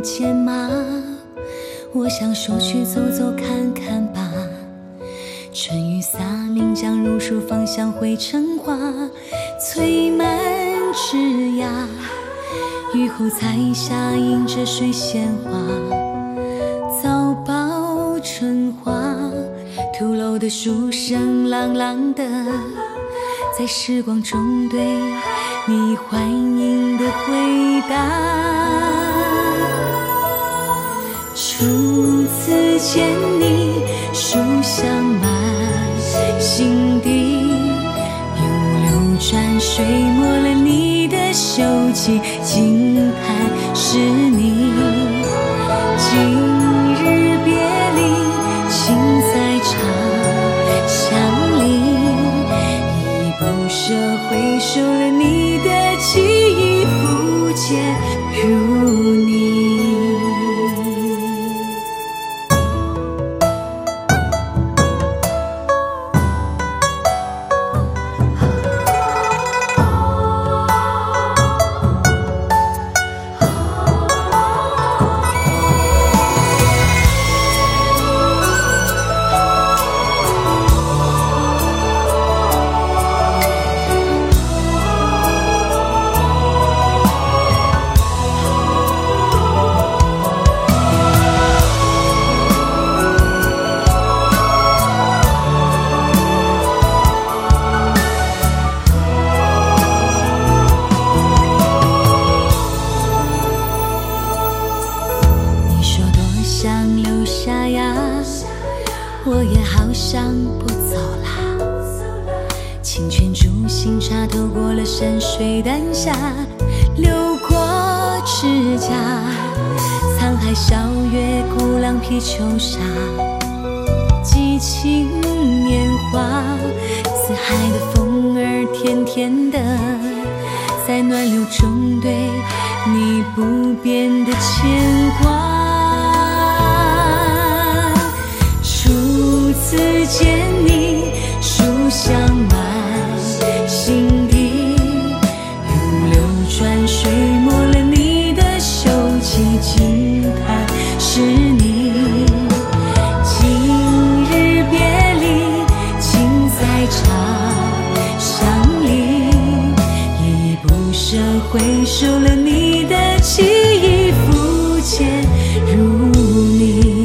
见吗？我想说去走走看看吧。春雨洒，岷江如书，芳香汇成花，催满枝桠。雨后彩霞，映着水仙花，早报春花。土楼的书声朗朗的，在时光中对你欢迎的回答。初次见你，书香满心底，有流转水没了你的秀气，惊叹是你。今日别离，情在茶香里，依不舍回首了你的记忆，复见如你。我也好想不走啦，清泉煮新茶，透过了山水丹霞，流过指甲，沧海笑月，鼓浪劈秋沙，激情年华，四海的风儿甜甜的，在暖流中对你不变的牵挂。初次见你，书香满心底，如流转水没了你的秀气，惊叹是你。今日别离，情在茶香里，依不舍回首了你的记忆，复见如你。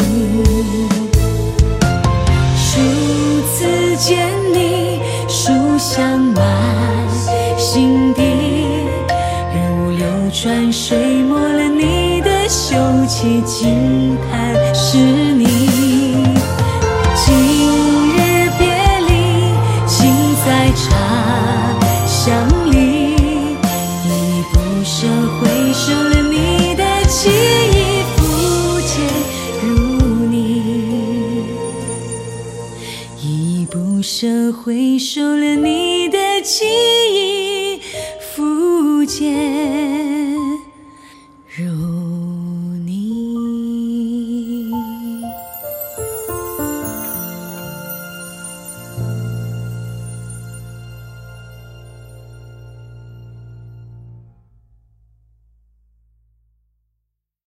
见你，书香满心底，如流转水没了你的秀气，惊叹是你。今日别离，情在茶香里，依不舍回首了你的记忆，复见如你。依不舍回首了你的记忆，复见